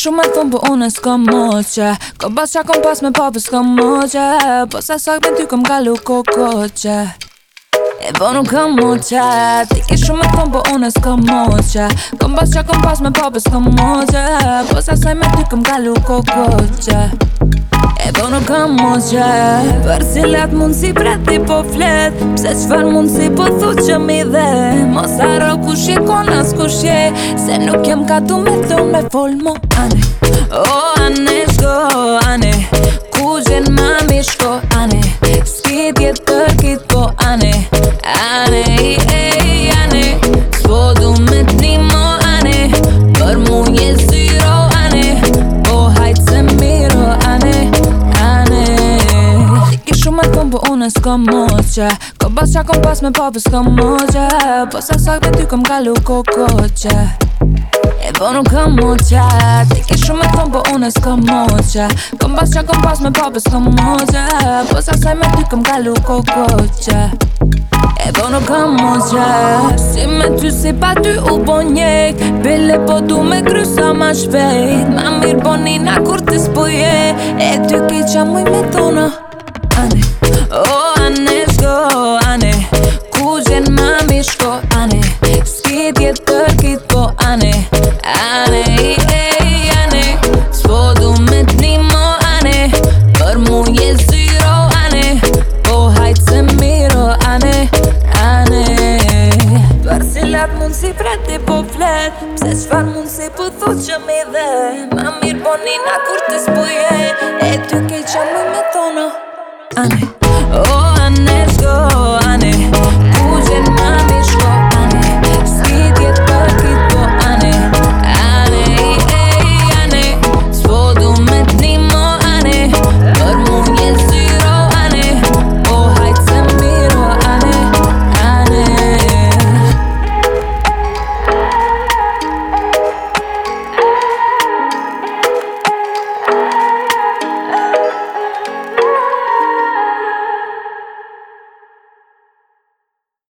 shumë me thonë po une s'kom moqe. Kom pas qa kom pas me papi s'kom moqe. Po sa sak me ty kom kalu kokoqe. E po nuk kom moqe. Ti ki shumë me thonë po une s'kom moqe. Kom pas qa kom pas me papi s'kom moqe. Po sa sak me ty kom kalu kokoqe. E po nuk kam moqe. Për cilat mund si preti po flet. Pse qfar mund si po thu që mi dhe. Mos arro kush je kon as kush je. Se nuk jem ka tu me thon me fol mo ane. O ane shko ane. Ku gjen mami shko ane. S'ki tjetër kit po ane. Ane i ane. S'po du me t'ni mo ane. Për mu je zero ane. Po hajt se miro ane. Shumë e kom po une s'kom moqe. Kom pas qa kom pas me papi s'kom moqe. Po sa sak me ty kom kalu kokoqe. E po nuk kom moqe. Ti ki shumë e kom po une s'kom moqe. Kom pas qa kom pas me papi s'kom moqe. Po sa sak me ty kom kalu kokoqe. E po nuk kom moqe. Si me ty si pa ty u po njek. Bile po du me kry sa ma shpejt. Ma mirë po nina kur ti s'po je. E ty ki qa muj me thona ane. O ane shko ane. Ku gjen mami shko ane. S'ki tjetër kit po ane. Ane i ane. S'po du me t'ni mo ane. Për mu je zero ane. Po hajt se miro ane. Ane. Për cilat mund si preti po flet. Pse qfar mund si po thu që mi dhe. Ma mirë po nina kur ti s'po je. E ty ki qa mu me thona ane. Oh